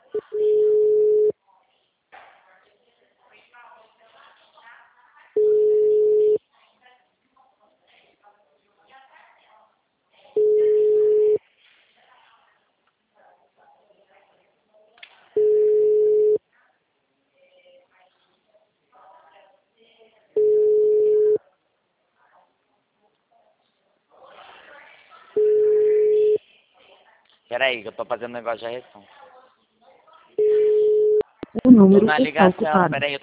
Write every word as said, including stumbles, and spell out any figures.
Peraí, que eu tô fazendo negócio de reação. O número Tô na está ligação, ocupado. peraí.